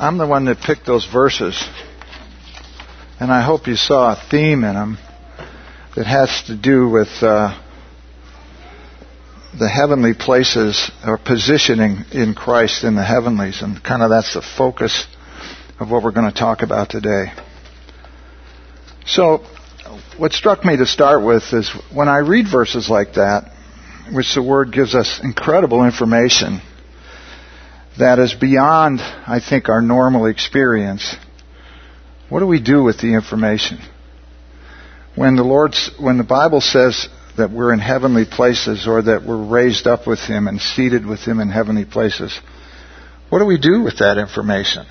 I'm the one that picked those verses, and I hope you saw a theme in them that has to do with the heavenly places, or positioning in Christ in the heavenlies, and kind of that's the focus of what we're going to talk about today. So, what struck me to start with is when I read verses like that, which the Word gives us incredible information that is beyond, I think, our normal experience. What do we do with the information? When the Bible says that we're in heavenly places, or that we're raised up with Him and seated with Him in heavenly places, what do we do with that information?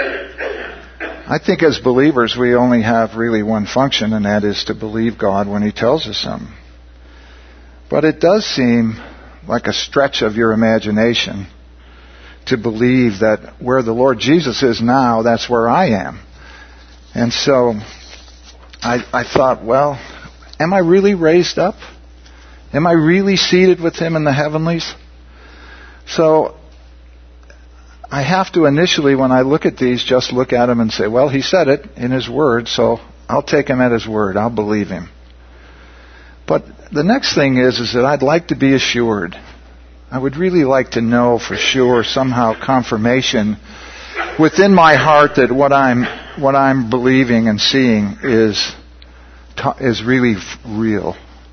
I think as believers we only have really one function, and that is to believe God when He tells us something. But it does seem like a stretch of your imagination to believe that where the Lord Jesus is now, that's where I am. And so I thought, well, am I really raised up? Am I really seated with Him in the heavenlies? So I have to initially, when I look at these, just look at Him and say, well, He said it in His Word, so I'll take Him at His word. I'll believe Him. But the next thing is that I'd like to be assured. I would really like to know for sure, somehow confirmation within my heart that what I'm believing and seeing is really real.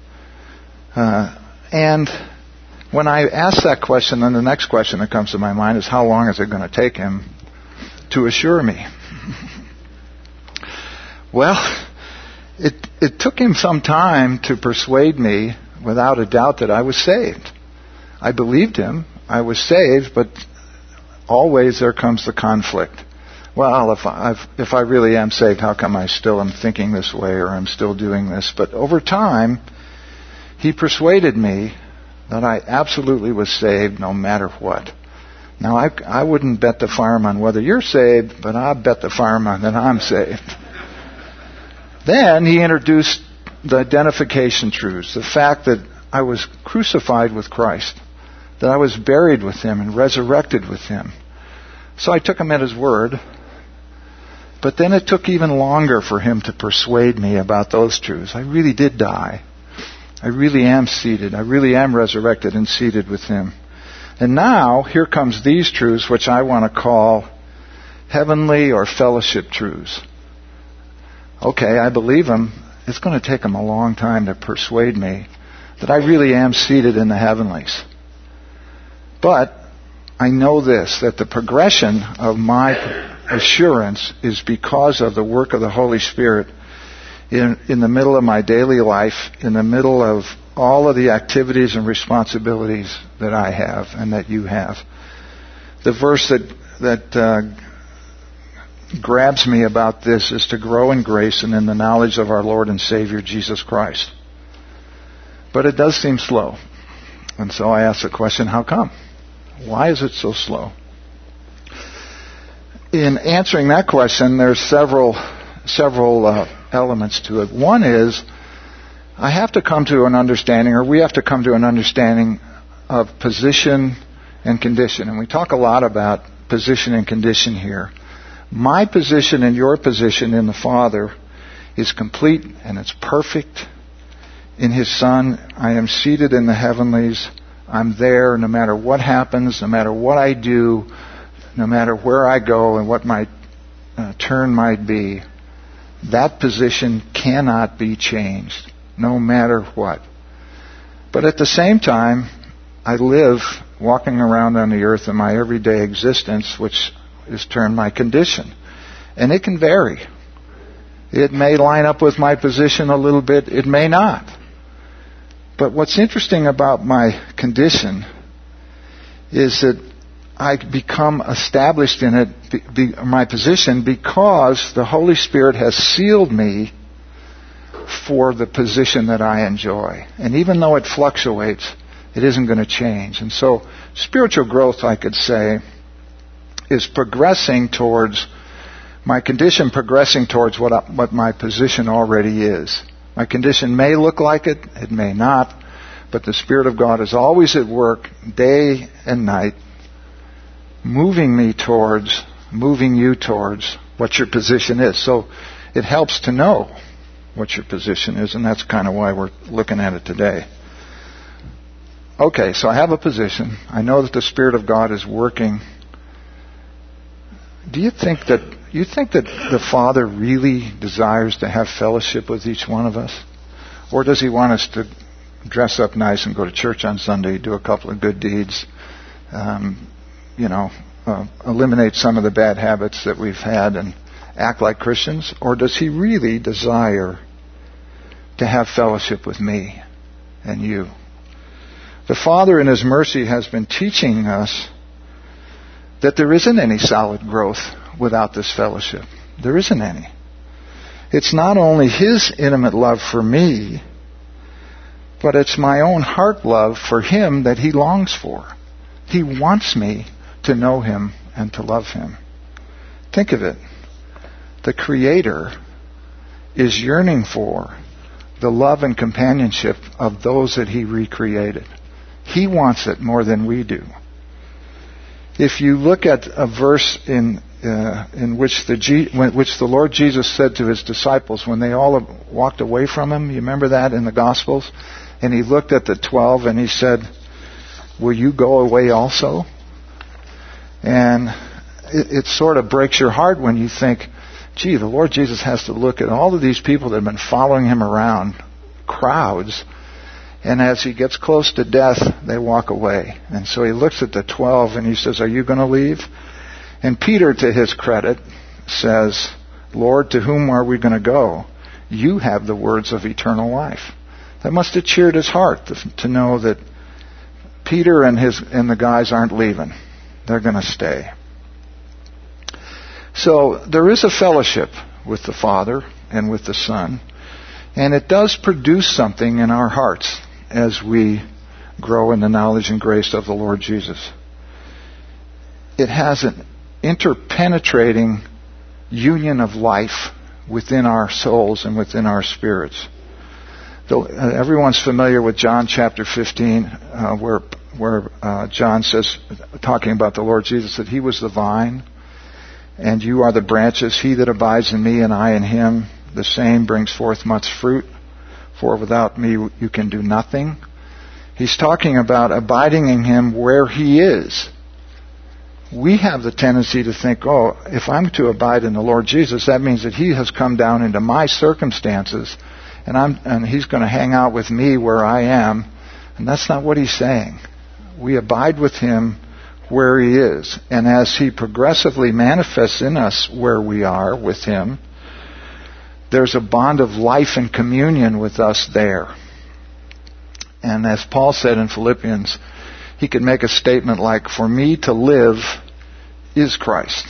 And when I ask that question, then the next question that comes to my mind is, how long is it going to take Him to assure me? Well, it took Him some time to persuade me, without a doubt, that I was saved. I believed Him. I was saved, but always there comes the conflict. Well, if I really am saved, how come I still am thinking this way, or I'm still doing this? But over time, He persuaded me that I absolutely was saved no matter what. Now, I wouldn't bet the farm on whether you're saved, but I'll bet the farm on that I'm saved. Then He introduced the identification truths, the fact that I was crucified with Christ, that I was buried with Him and resurrected with Him. So I took Him at His word. But then it took even longer for Him to persuade me about those truths. I really did die. I really am seated. I really am resurrected and seated with Him. And now, here comes these truths, which I want to call heavenly or fellowship truths. Okay, I believe Him. It's going to take Him a long time to persuade me that I really am seated in the heavenlies. But I know this, that the progression of my assurance is because of the work of the Holy Spirit in the middle of my daily life, in the middle of all of the activities and responsibilities that I have and that you have. The verse that grabs me about this is to grow in grace and in the knowledge of our Lord and Savior Jesus Christ. But it does seem slow. And so I ask the question, how come? Why is it so slow? In answering that question, there's several elements to it. One is, I have to come to an understanding, or we have to come to an understanding of position and condition. And we talk a lot about position and condition here. My position and your position in the Father is complete and it's perfect. In His Son, I am seated in the heavenlies. I'm there no matter what happens, no matter what I do, no matter where I go and what my turn might be. That position cannot be changed, no matter what. But at the same time, I live walking around on the earth in my everyday existence, which is termed my condition. And it can vary. It may line up with my position a little bit, it may not. But what's interesting about my condition is that I become established in it, my position, because the Holy Spirit has sealed me for the position that I enjoy. And even though it fluctuates, it isn't going to change. And so spiritual growth, I could say, is progressing towards my condition, progressing towards what my position already is. My condition may look like it, it may not, but the Spirit of God is always at work, day and night, moving me towards moving you towards what your position is. So it helps to know what your position is, and that's kind of why we're looking at it today. Okay, so I have a position. I know that the Spirit of God is working. Do you think that the Father really desires to have fellowship with each one of us? Or does He want us to dress up nice and go to church on Sunday, do a couple of good deeds, eliminate some of the bad habits that we've had and act like Christians? Or does He really desire to have fellowship with me and you? The Father in His mercy has been teaching us that there isn't any solid growth without this fellowship. There isn't any. It's not only His intimate love for me, but it's my own heart love for Him that He longs for. He wants me to know Him and to love Him. Think of it. The Creator is yearning for the love and companionship of those that He recreated. He wants it more than we do. If you look at a verse in which the Lord Jesus said to His disciples when they all walked away from Him, you remember that in the Gospels? And He looked at the 12 and He said, "Will you go away also?" And it sort of breaks your heart when you think, gee, the Lord Jesus has to look at all of these people that have been following Him around, crowds, and as He gets close to death, they walk away. And so He looks at the 12 and He says, "Are you going to leave?" And Peter, to his credit, says, "Lord, to whom are we going to go? You have the words of eternal life." That must have cheered his heart to know that Peter and the guys aren't leaving. They're going to stay. So there is a fellowship with the Father and with the Son, and it does produce something in our hearts as we grow in the knowledge and grace of the Lord Jesus. It has an interpenetrating union of life within our souls and within our spirits. Everyone's familiar with John chapter 15, where John says, talking about the Lord Jesus, that He was the vine, and you are the branches. He that abides in me and I in him, the same brings forth much fruit. For without me you can do nothing. He's talking about abiding in Him where He is. We have the tendency to think, oh, if I'm to abide in the Lord Jesus, that means that He has come down into my circumstances, and He's going to hang out with me where I am. And that's not what He's saying. We abide with Him where He is. And as He progressively manifests in us where we are with Him, there's a bond of life and communion with us there. And as Paul said in Philippians, he could make a statement like, "For me to live is Christ."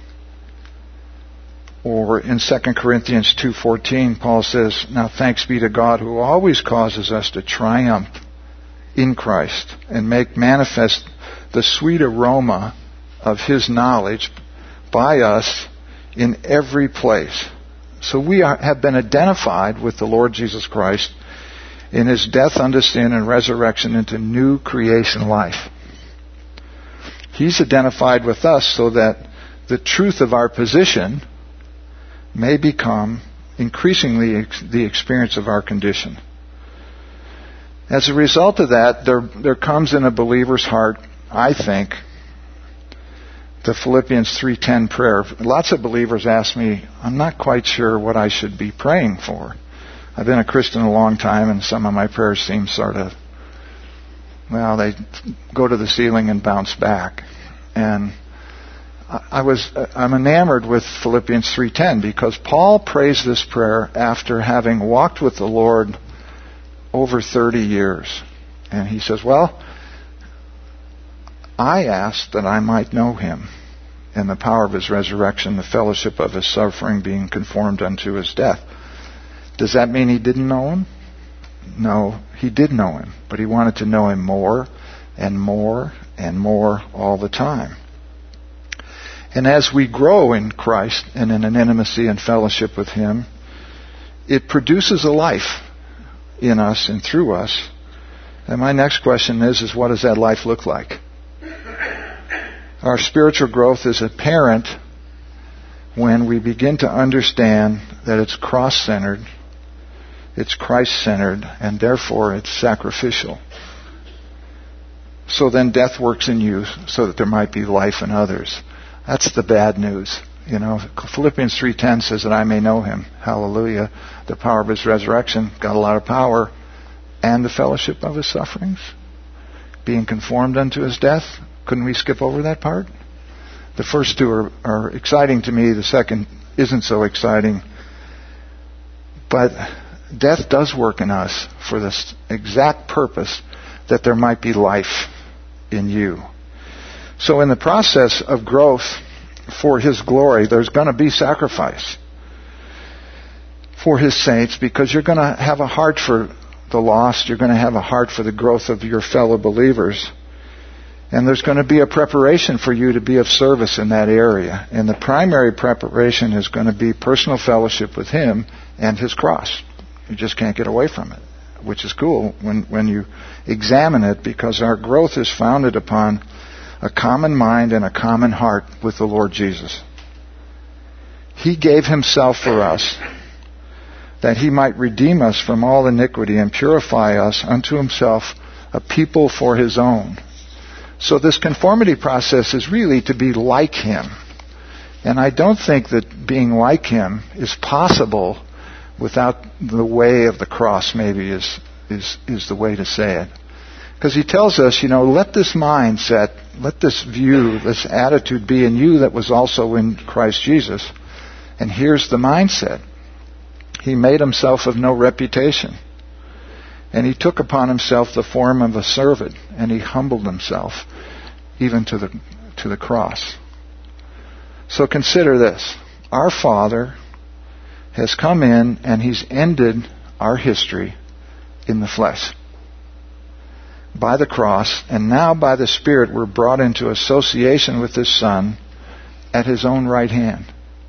Or in 2 Corinthians 2:14, Paul says, "Now thanks be to God who always causes us to triumph in Christ and make manifest the sweet aroma of His knowledge by us in every place." So we have been identified with the Lord Jesus Christ in His death unto sin and resurrection into new creation life. He's identified with us so that the truth of our position may become increasingly the experience of our condition. As a result of that, there comes in a believer's heart, I think, the Philippians 3:10 prayer. Lots of believers ask me, I'm not quite sure what I should be praying for. I've been a Christian a long time, and some of my prayers seem sort of, well, they go to the ceiling and bounce back. And I'm enamored with Philippians 3:10 because Paul prays this prayer after having walked with the Lord over 30 years. And he says, well, I asked that I might know Him and the power of His resurrection, the fellowship of His suffering, being conformed unto His death. Does that mean he didn't know Him? No, he did know Him, but he wanted to know Him more and more and more all the time. And as we grow in Christ and in an intimacy and fellowship with Him, it produces a life in us and through us. And my next question is what does that life look like? Our spiritual growth is apparent when we begin to understand that it's cross-centered, it's Christ-centered, and therefore it's sacrificial. So then death works in you so that there might be life in others. That's the bad news. You know, Philippians 3:10 says that I may know him. Hallelujah. The power of his resurrection. Got a lot of power. And the fellowship of his sufferings. Being conformed unto his death. Couldn't we skip over that part? The first two are exciting to me. The second isn't so exciting. But death does work in us for this exact purpose that there might be life in you. So in the process of growth for his glory, there's going to be sacrifice for his saints, because you're going to have a heart for the lost. You're going to have a heart for the growth of your fellow believers. And there's going to be a preparation for you to be of service in that area. And the primary preparation is going to be personal fellowship with him and his cross. You just can't get away from it, which is cool when you examine it, because our growth is founded upon a common mind and a common heart with the Lord Jesus. He gave himself for us, that he might redeem us from all iniquity and purify us unto himself a people for his own. So this conformity process is really to be like him. And I don't think that being like him is possible without the way of the cross, maybe is the way to say it. Because he tells us, let this mindset, let this view, this attitude be in you that was also in Christ Jesus. And here's the mindset. He made himself of no reputation. And he took upon himself the form of a servant, and he humbled himself even to the cross. So consider this. Our Father has come in and he's ended our history in the flesh by the cross, and now by the Spirit we're brought into association with his Son at his own right hand.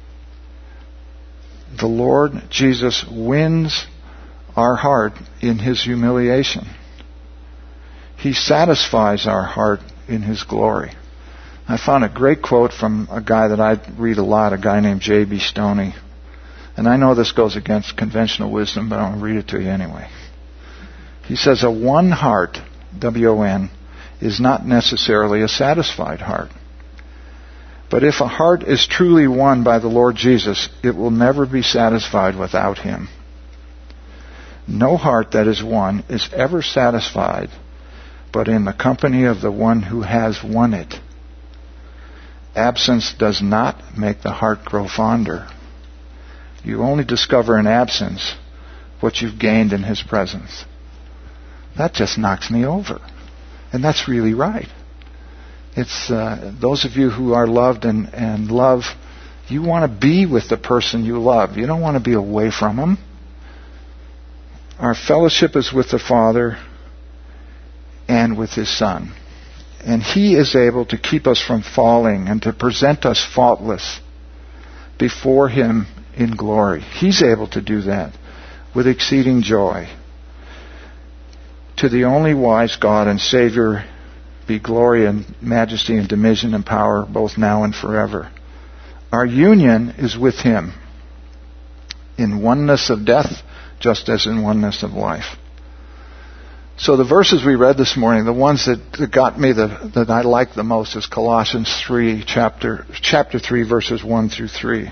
The Lord Jesus wins our heart in his humiliation. He satisfies our heart in his glory. I found a great quote from a guy that I read a lot, a guy named J.B. Stoney. And I know this goes against conventional wisdom, but I'm going to read it to you anyway. He says, a one heart, W-O-N, is not necessarily a satisfied heart. But if a heart is truly won by the Lord Jesus, it will never be satisfied without him. No heart that is won is ever satisfied, but in the company of the one who has won it. Absence does not make the heart grow fonder. You only discover in absence what you've gained in his presence. That just knocks me over. And that's really right. It's those of you who are loved and love, you want to be with the person you love. You don't want to be away from them. Our fellowship is with the Father and with his Son. And he is able to keep us from falling and to present us faultless before him in glory. He's able to do that with exceeding joy. To the only wise God and Savior be glory and majesty and dominion and power both now and forever. Our union is with him in oneness of death, just as in oneness of life. So the verses we read this morning, the ones that got me that I like the most, is Colossians 3, chapter 3, verses 1 through 3.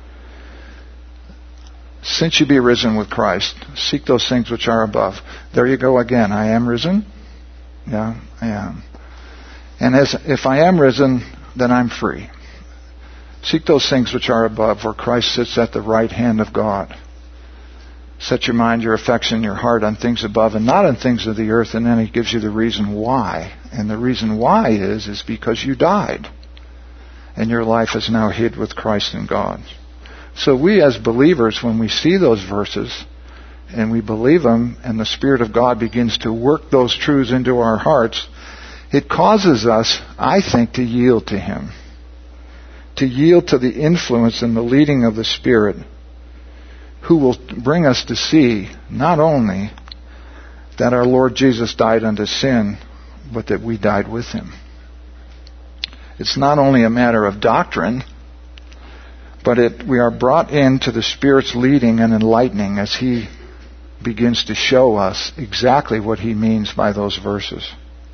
Since you be risen with Christ, seek those things which are above. There you go again. I am risen. Yeah, I am. And if I am risen, then I'm free. Seek those things which are above, where Christ sits at the right hand of God. Set your mind, your affection, your heart on things above and not on things of the earth. And then he gives you the reason why. And the reason why is because you died. And your life is now hid with Christ in God. So we as believers, when we see those verses and we believe them and the Spirit of God begins to work those truths into our hearts, it causes us, I think, to yield to him. To yield to the influence and the leading of the Spirit, who will bring us to see not only that our Lord Jesus died unto sin, but that we died with him. It's not only a matter of doctrine, But we are brought into the Spirit's leading and enlightening as He begins to show us exactly what He means by those verses.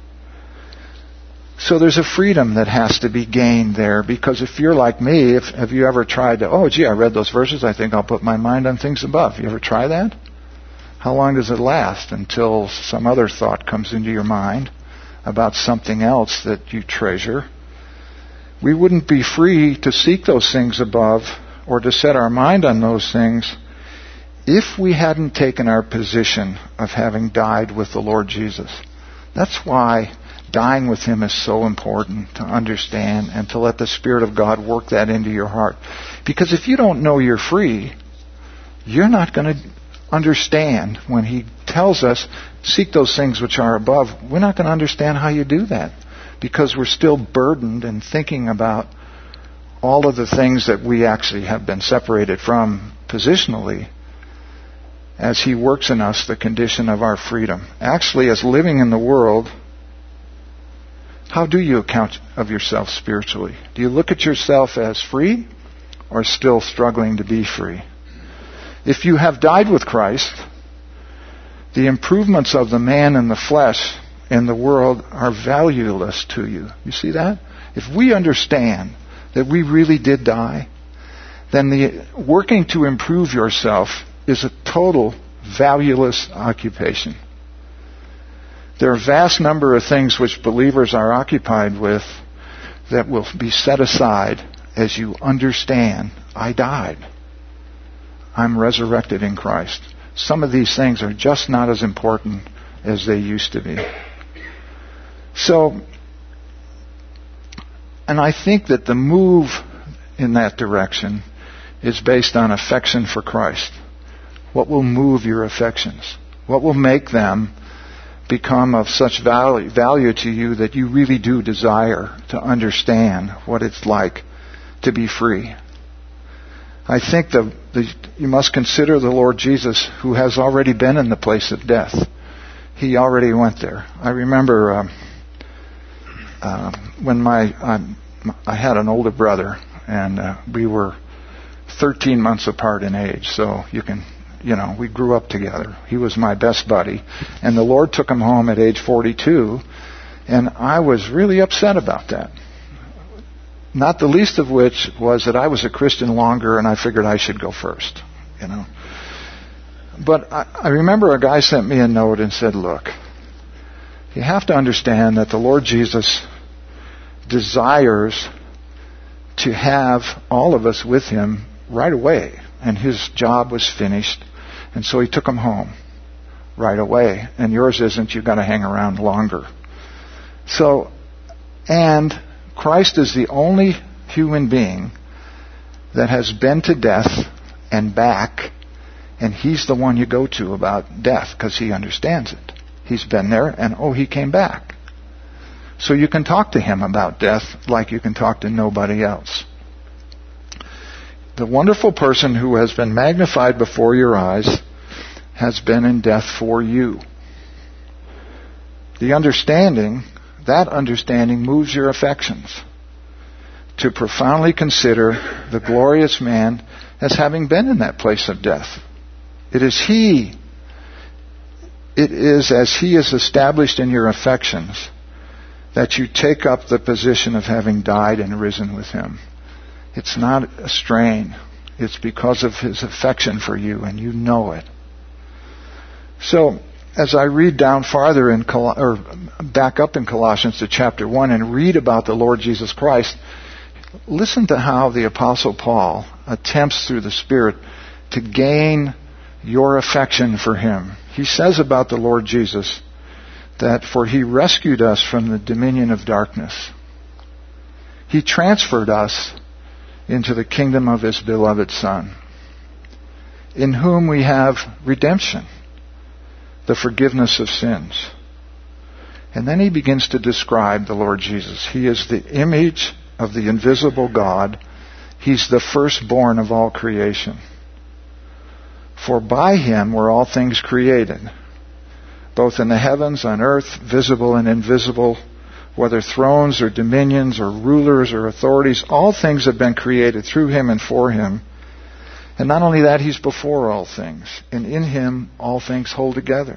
So there's a freedom that has to be gained there, because if you're like me, have you ever tried to, I read those verses, I think I'll put my mind on things above. You ever try that? How long does it last until some other thought comes into your mind about something else that you treasure? We wouldn't be free to seek those things above or to set our mind on those things if we hadn't taken our position of having died with the Lord Jesus. That's why dying with Him is so important to understand and to let the Spirit of God work that into your heart. Because if you don't know you're free, you're not going to understand when He tells us, seek those things which are above. We're not going to understand how you do that, because we're still burdened and thinking about all of the things that we actually have been separated from positionally, as He works in us the condition of our freedom. Actually, as living in the world, how do you account of yourself spiritually? Do you look at yourself as free or still struggling to be free? If you have died with Christ, the improvements of the man in the flesh in the world are valueless to you. You see that? If we understand that we really did die, then the working to improve yourself is a total valueless occupation. There are a vast number of things which believers are occupied with that will be set aside as you understand, I died. I'm resurrected in Christ. Some of these things are just not as important as they used to be. So, and I think that the move in that direction is based on affection for Christ. What will move your affections? What will make them become of such value to you that you really do desire to understand what it's like to be free? I think you must consider the Lord Jesus, who has already been in the place of death. He already went there. I remember when I had an older brother, and we were 13 months apart in age, so we grew up together. He was my best buddy. And the Lord took him home at age 42, and I was really upset about that. Not the least of which was that I was a Christian longer, and I figured I should go first, But I remember a guy sent me a note and said, look, you have to understand that the Lord Jesus desires to have all of us with Him right away. And His job was finished. And so He took them home right away. And yours isn't. You've got to hang around longer. And Christ is the only human being that has been to death and back. And He's the one you go to about death because He understands it. He's been there and He came back. So you can talk to Him about death like you can talk to nobody else. The wonderful person who has been magnified before your eyes has been in death for you. That understanding moves your affections to profoundly consider the glorious man as having been in that place of death. It is as He is established in your affections that you take up the position of having died and risen with Him. It's not a strain. It's because of His affection for you, and you know it. So, as I read down farther back up in Colossians to chapter 1 and read about the Lord Jesus Christ, listen to how the Apostle Paul attempts through the Spirit to gain your affection for Him. He says about the Lord Jesus that, for He rescued us from the dominion of darkness. He transferred us into the kingdom of His beloved Son, in whom we have redemption, the forgiveness of sins. And then he begins to describe the Lord Jesus. He is the image of the invisible God. He's the firstborn of all creation. For by Him were all things created, both in the heavens, on earth, visible and invisible, whether thrones or dominions or rulers or authorities, all things have been created through him and for him. And not only that, he's before all things, and in him all things hold together.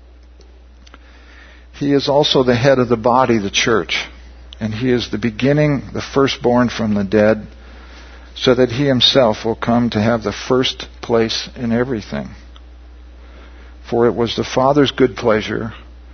He is also the head of the body, the church, and he is the beginning, the firstborn from the dead, so that he himself will come to have the first place in everything. For it was the Father's good pleasure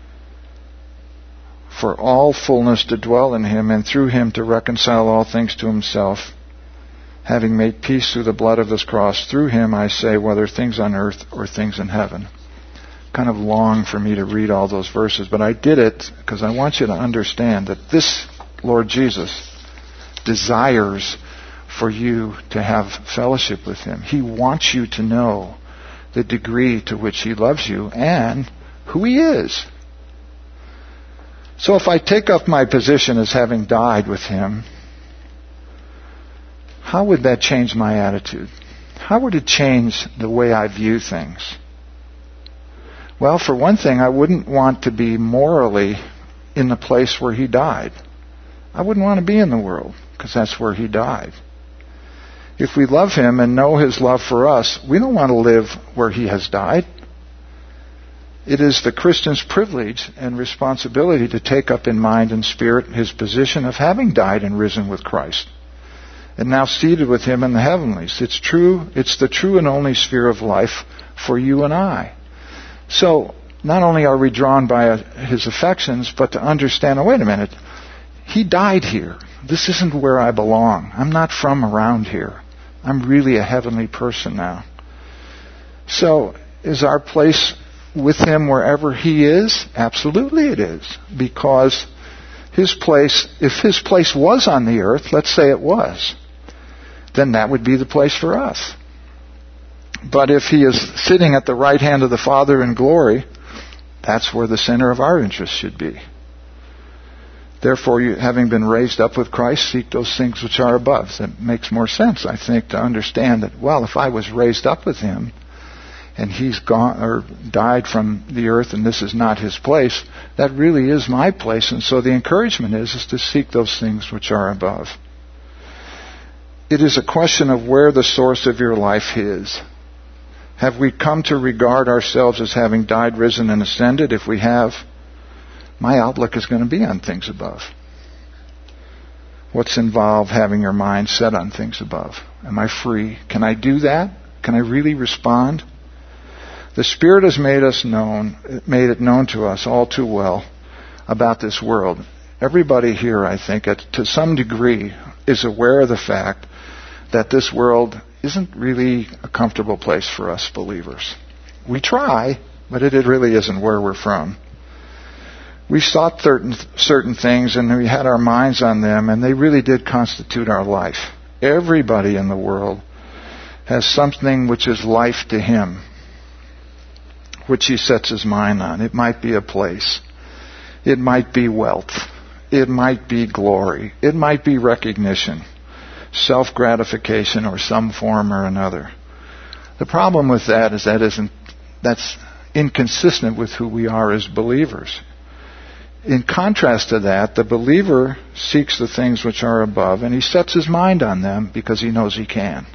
for all fullness to dwell in him, and through him to reconcile all things to himself, having made peace through the blood of his cross. Through him, I say, whether things on earth or things in heaven. Kind of long for me to read all those verses, but I did it because I want you to understand that this Lord Jesus desires for you to have fellowship with him. He wants you to know the degree to which he loves you and who he is. So if I take up my position as having died with him, how would that change my attitude? How would it change the way I view things? Well, for one thing, I wouldn't want to be morally in the place where he died. I wouldn't want to be in the world, because that's where he died. If we love him and know his love for us, we don't want to live where he has died. It is the Christian's privilege and responsibility to take up in mind and spirit his position of having died and risen with Christ, and now seated with him in the heavenlies. It's true. It's the true and only sphere of life for you and I. So, not only are we drawn by his affections, but to understand, oh, wait a minute, he died here. This isn't where I belong. I'm not from around here. I'm really a heavenly person now. So, is our place with him wherever he is? Absolutely it is. Because his place, if his place was on the earth, let's say it was, then that would be the place for us. But if he is sitting at the right hand of the Father in glory, that's where the center of our interest should be. Therefore, you, having been raised up with Christ, seek those things which are above. That makes more sense, I think, to understand that, well, if I was raised up with him, and he's gone or died from the earth, and this is not his place, that really is my place. And so the encouragement is to seek those things which are above. It is a question of where the source of your life is. Have we come to regard ourselves as having died, risen, and ascended? If we have, my outlook is going to be on things above. What's involved having your mind set on things above? Am I free? Can I do that? Can I really respond? The Spirit has made it known to us all too well about this world. Everybody here, I think, to some degree, is aware of the fact that this world isn't really a comfortable place for us believers. We try, but it really isn't where we're from. We sought certain things, and we had our minds on them, and they really did constitute our life. Everybody in the world has something which is life to him, which he sets his mind on. It might be a place. It might be wealth. It might be glory. It might be recognition, self-gratification, or some form or another. The problem with that is that's inconsistent with who we are as believers. In contrast to that, the believer seeks the things which are above, and he sets his mind on them because he knows he can.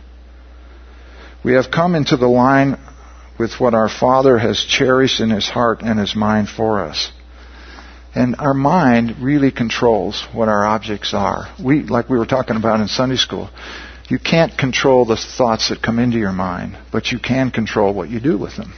We have come into the line with what our Father has cherished in his heart and his mind for us. And our mind really controls what our objects are. Like we were talking about in Sunday school, you can't control the thoughts that come into your mind, but you can control what you do with them.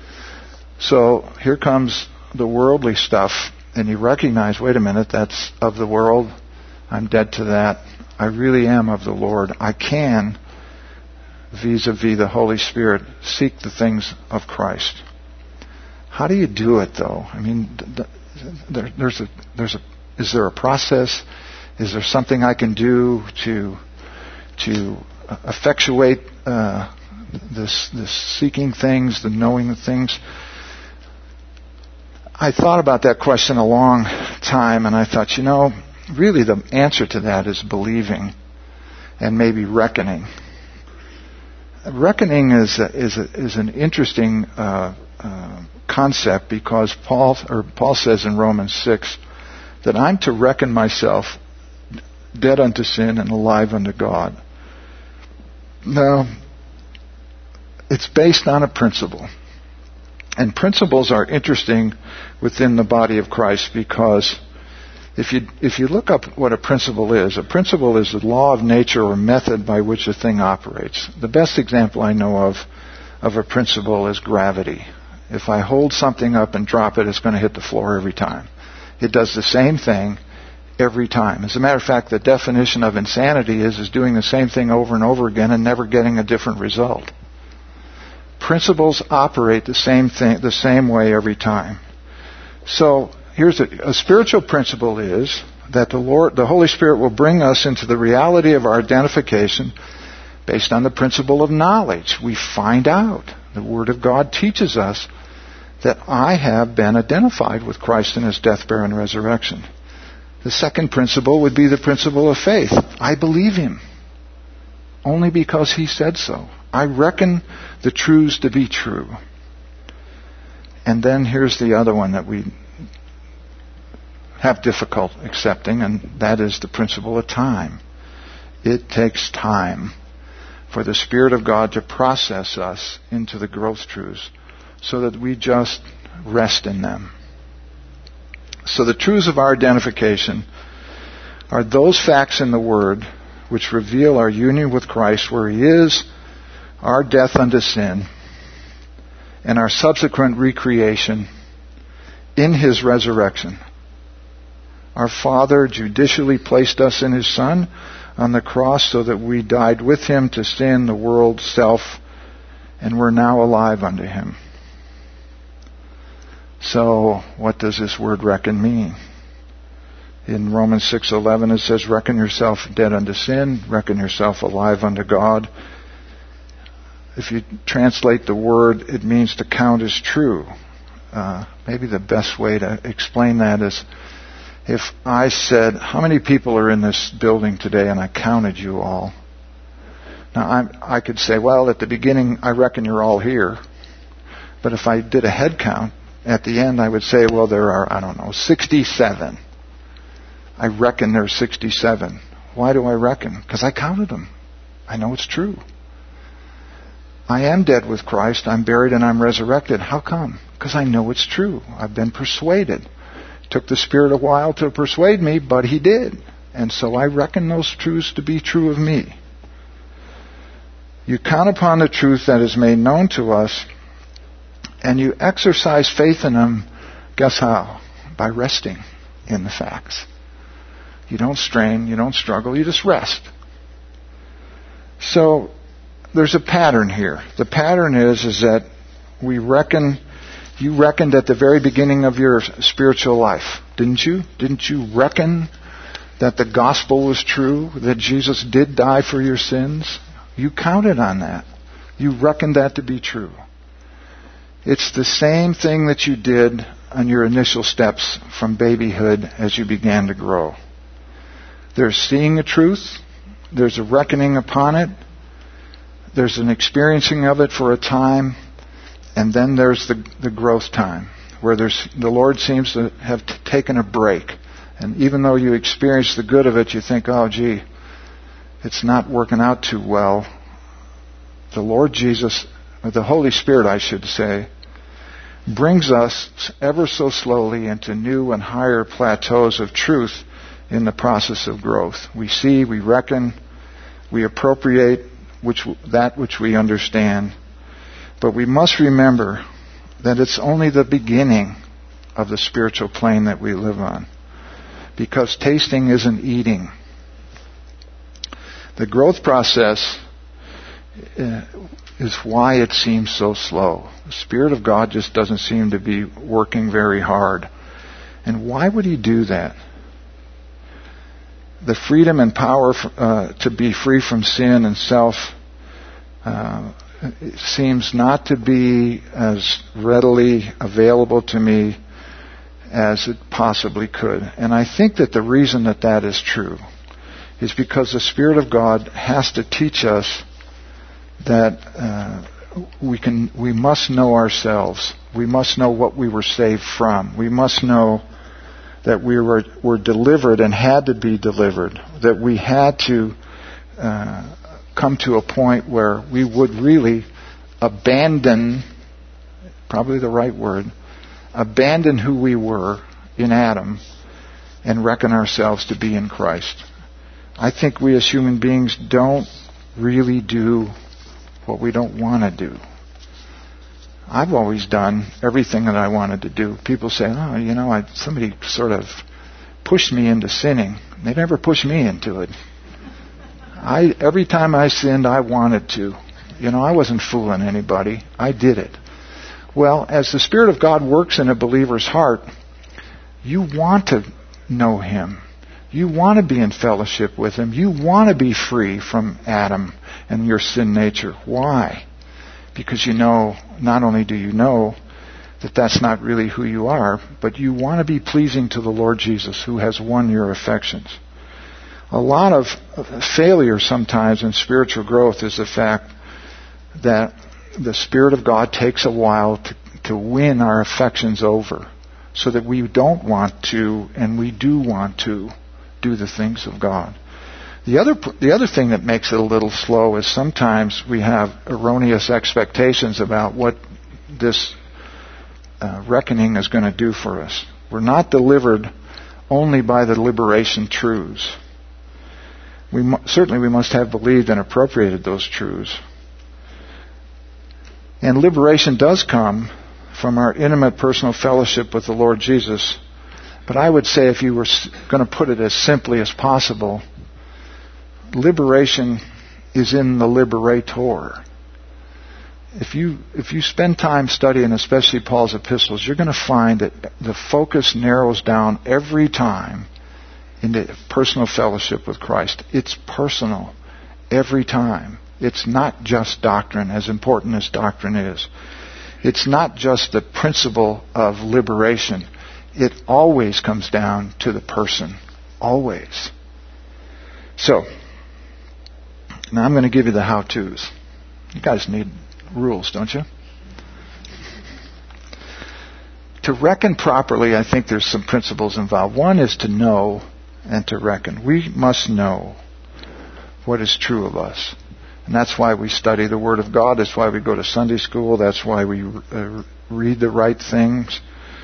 So here comes the worldly stuff, and you recognize, wait a minute, that's of the world. I'm dead to that. I really am of the Lord. I can, vis-a-vis the Holy Spirit, seek the things of Christ. How do you do it, though? I mean, is there a process? Is there something I can do to effectuate this seeking things, the knowing the things? I thought about that question a long time, and I thought, really the answer to that is believing and maybe reckoning. Reckoning is an interesting concept, because Paul says in Romans 6 that I'm to reckon myself dead unto sin and alive unto God. Now, it's based on a principle. And principles are interesting within the body of Christ because if you look up what a principle is the law of nature or method by which a thing operates. The best example I know of a principle is gravity. If I hold something up and drop it, it's going to hit the floor every time. It does the same thing every time. As a matter of fact, the definition of insanity is doing the same thing over and over again and never getting a different result. Principles operate the same way every time. So here's a spiritual principle is that the Holy Spirit will bring us into the reality of our identification based on the principle of knowledge. We find out. The Word of God teaches us that I have been identified with Christ in His death, burial, and resurrection. The second principle would be the principle of faith. I believe Him only because He said so. I reckon the truths to be true. And then here's the other one that we have difficult accepting, and that is the principle of time. It takes time for the Spirit of God to process us into the growth truths so that we just rest in them. So the truths of our identification are those facts in the Word which reveal our union with Christ where He is, our death unto sin, and our subsequent recreation in His resurrection. Our Father judicially placed us in His Son on the cross so that we died with Him to sin, the world, self, and we're now alive unto Him. So, what does this word reckon mean? In Romans 6:11 it says, reckon yourself dead unto sin, reckon yourself alive unto God. If you translate the word, it means to count as true. Maybe the best way to explain that is if I said, how many people are in this building today, and I counted you all. Now, I could say, well, at the beginning, I reckon you're all here. But if I did a head count, at the end, I would say, well, there are, 67. I reckon there's 67. Why do I reckon? Because I counted them. I know it's true. I am dead with Christ. I'm buried and I'm resurrected. How come? Because I know it's true. I've been persuaded. It took the Spirit a while to persuade me, but He did. And so I reckon those truths to be true of me. You count upon the truth that is made known to us, and you exercise faith in them, guess how? By resting in the facts. You don't strain, you don't struggle, you just rest. So, there's a pattern here. The pattern is that you reckoned at the very beginning of your spiritual life, didn't you? Didn't you reckon that the gospel was true, that Jesus did die for your sins? You counted on that. You reckoned that to be true. It's the same thing that you did on your initial steps from babyhood as you began to grow. There's seeing the truth. There's a reckoning upon it. There's an experiencing of it for a time. And then there's the growth time, where the Lord seems to have taken a break. And even though you experience the good of it, you think, oh, gee, it's not working out too well. The Lord Jesus, or the Holy Spirit, I should say, brings us ever so slowly into new and higher plateaus of truth in the process of growth. We see, we reckon, we appropriate that which we understand. But we must remember that it's only the beginning of the spiritual plane that we live on. Because tasting isn't eating. The growth process is why it seems so slow. The Spirit of God just doesn't seem to be working very hard. And why would He do that? The freedom and power to be free from sin and self it seems not to be as readily available to me as it possibly could. And I think that the reason that is true is because the Spirit of God has to teach us that we must know ourselves. We must know what we were saved from. We must know that we were delivered and had to be delivered, that we had to come to a point where we would really abandon, probably the right word, abandon who we were in Adam and reckon ourselves to be in Christ. I think we as human beings don't really do what we don't want to do. I've always done everything that I wanted to do. People say, somebody sort of pushed me into sinning. They never pushed me into it. Every time I sinned, I wanted to. I wasn't fooling anybody. I did it. Well, as the Spirit of God works in a believer's heart, you want to know Him. You want to be in fellowship with Him. You want to be free from Adam and your sin nature. Why? Because not only do you know that that's not really who you are, but you want to be pleasing to the Lord Jesus, who has won your affections. A lot of failure sometimes in spiritual growth is the fact that the Spirit of God takes a while to win our affections over, so that we don't want to, and we do want to, do the things of God. The other thing that makes it a little slow is sometimes we have erroneous expectations about what this reckoning is going to do for us. We're not delivered only by the liberation truths. Certainly we must have believed and appropriated those truths. And liberation does come from our intimate personal fellowship with the Lord Jesus. But I would say, if you were going to put it as simply as possible, liberation is in the liberator. If you spend time studying, especially Paul's epistles, you're going to find that the focus narrows down every time into personal fellowship with Christ. It's personal every time. It's not just doctrine, as important as doctrine is. It's not just the principle of liberation. It always comes down to the person. Always. So, now I'm going to give you the how-tos. You guys need rules, don't you? To reckon properly, I think there's some principles involved. One is to know and to reckon. We must know what is true of us. And that's why we study the Word of God. That's why we go to Sunday school. That's why we read the right things.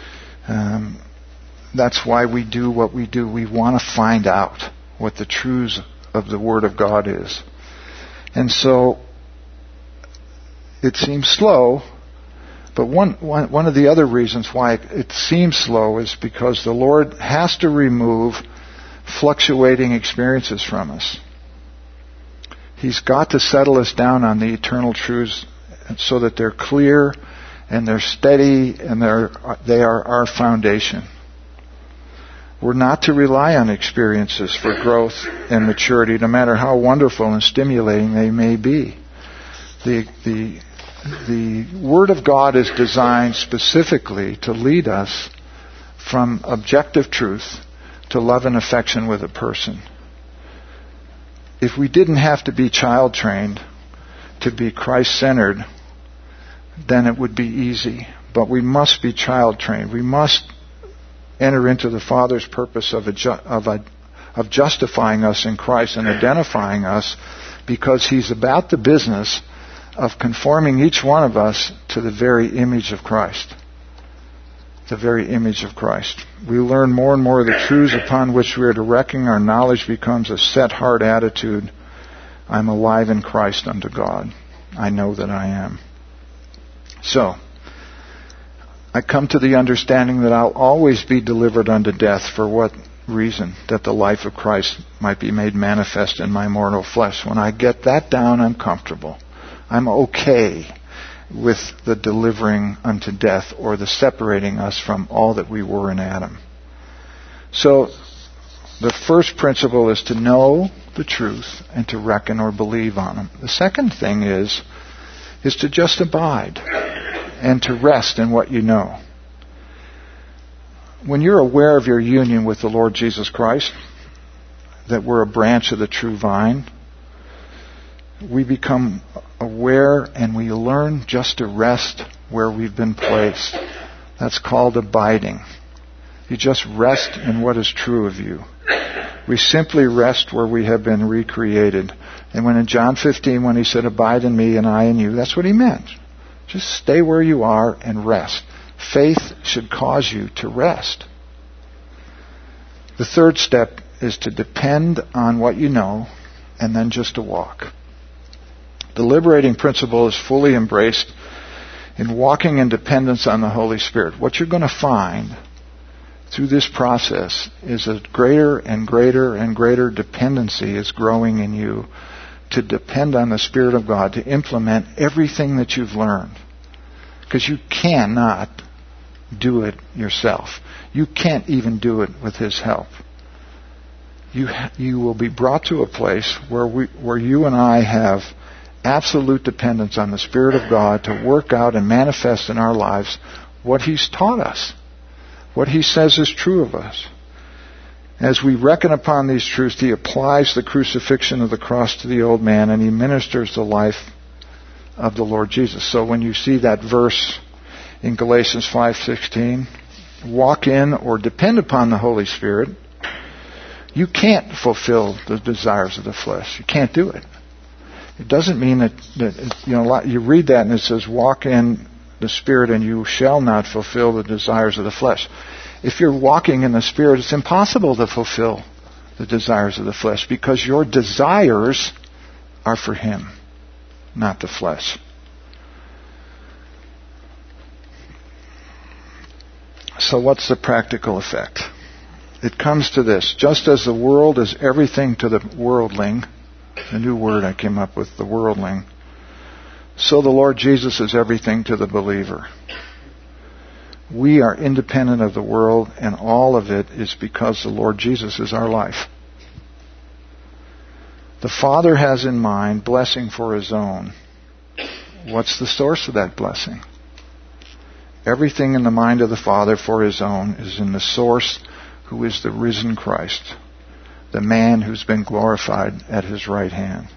That's why we do what we do. We want to find out what the truths of the Word of God is. And so, it seems slow, but one of the other reasons why it seems slow is because the Lord has to remove fluctuating experiences from us. He's got to settle us down on the eternal truths so that they're clear and they're steady and they are our foundation. We're not to rely on experiences for growth and maturity, no matter how wonderful and stimulating they may be. The Word of God is designed specifically to lead us from objective truth to love and affection with a person. If we didn't have to be child trained to be Christ-centered, then it would be easy. But we must be child trained. We must enter into the Father's purpose of justifying us in Christ and identifying us, because He's about the business of conforming each one of us to the very image of Christ. The very image of Christ. We learn more and more of the truths upon which we are to reckon. Our knowledge becomes a set heart attitude. I'm alive in Christ unto God. I know that I am. So, I come to the understanding that I'll always be delivered unto death. For what reason? That the life of Christ might be made manifest in my mortal flesh. When I get that down, I'm comfortable. I'm okay with the delivering unto death, or the separating us from all that we were in Adam. So, the first principle is to know the truth and to reckon or believe on them. The second thing is to just abide and to rest in what you know. When you're aware of your union with the Lord Jesus Christ, that we're a branch of the true vine, we become aware and we learn just to rest where we've been placed. That's called abiding. You just rest in what is true of you. We simply rest where we have been recreated. And when in John 15, when he said, abide in me and I in you, that's what he meant. Just stay where you are and rest. Faith should cause you to rest. The third step is to depend on what you know and then just to walk. The liberating principle is fully embraced in walking in dependence on the Holy Spirit. What you're going to find through this process is a greater and greater and greater dependency is growing in you to depend on the Spirit of God to implement everything that you've learned. Because you cannot do it yourself. You can't even do it with His help. You will be brought to a place where you and I have absolute dependence on the Spirit of God to work out and manifest in our lives what He's taught us, what He says is true of us. As we reckon upon these truths, He applies the crucifixion of the cross to the old man and He ministers the life of the Lord Jesus. So when you see that verse in Galatians 5:16, walk in or depend upon the Holy Spirit, you can't fulfill the desires of the flesh. You can't do it. It doesn't mean that you read that and it says, walk in the Spirit and you shall not fulfill the desires of the flesh. If you're walking in the Spirit, it's impossible to fulfill the desires of the flesh because your desires are for Him, not the flesh. So what's the practical effect? It comes to this. Just as the world is everything to the worldling, the new word I came up with, the worldling, so the Lord Jesus is everything to the believer. We are independent of the world, and all of it is because the Lord Jesus is our life. The Father has in mind blessing for His own. What's the source of that blessing? Everything in the mind of the Father for His own is in the source, who is the risen Christ, the man who's been glorified at His right hand.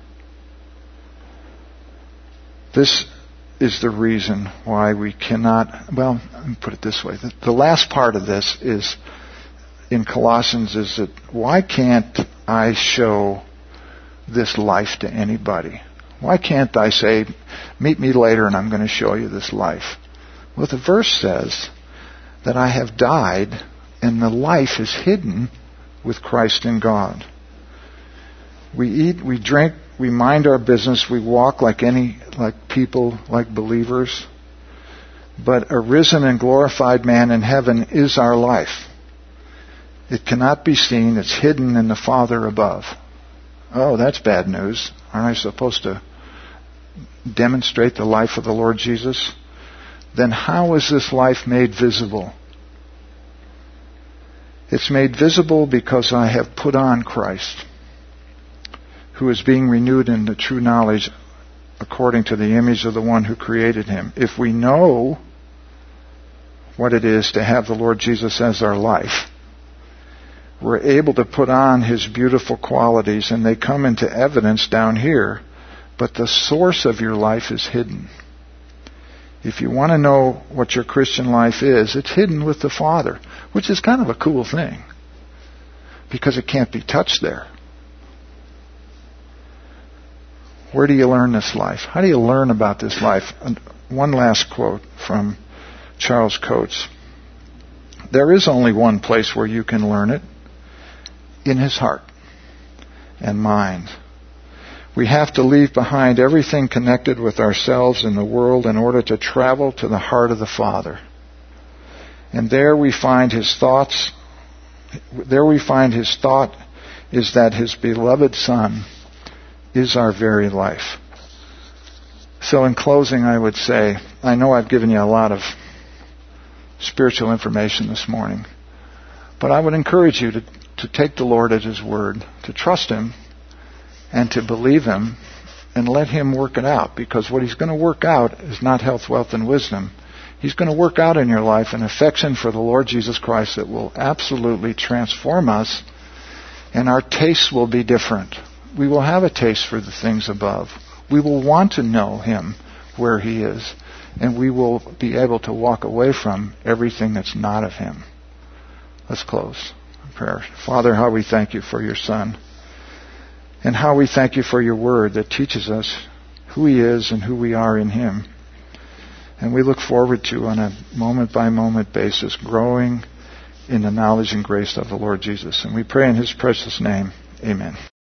This is the reason why we cannot, well, let me put it this way. The last part of this is, in Colossians, is that why can't I show this life to anybody? Why can't I say, meet me later and I'm going to show you this life? Well, the verse says that I have died and the life is hidden with Christ in God. We eat, we drink, we mind our business, we walk like people, like believers. But a risen and glorified man in heaven is our life. It cannot be seen, it's hidden in the Father above. Oh, that's bad news. Aren't I supposed to demonstrate the life of the Lord Jesus? Then how is this life made visible? It's made visible because I have put on Christ, who is being renewed in the true knowledge according to the image of the one who created him. If we know what it is to have the Lord Jesus as our life, we're able to put on His beautiful qualities, and they come into evidence down here, but the source of your life is hidden. If you want to know what your Christian life is, it's hidden with the Father, which is kind of a cool thing, because it can't be touched there. Where do you learn this life? How do you learn about this life? And one last quote from Charles Coates. There is only one place where you can learn it, in His heart and mind. We have to leave behind everything connected with ourselves and the world in order to travel to the heart of the Father. And there we find His thoughts. There we find His thought is that His beloved Son is our very life. So in closing, I would say, I know I've given you a lot of spiritual information this morning, but I would encourage you to take the Lord at His word, to trust Him, and to believe Him, and let Him work it out. Because what He's going to work out is not health, wealth, and wisdom. He's going to work out in your life an affection for the Lord Jesus Christ that will absolutely transform us, and our tastes will be different. We will have a taste for the things above. We will want to know Him where He is, and we will be able to walk away from everything that's not of Him. Let's close in prayer. Father, how we thank you for your Son. And how we thank you for your word that teaches us who he is and who we are in him. And we look forward to, on a moment-by-moment basis, growing in the knowledge and grace of the Lord Jesus. And we pray in his precious name. Amen.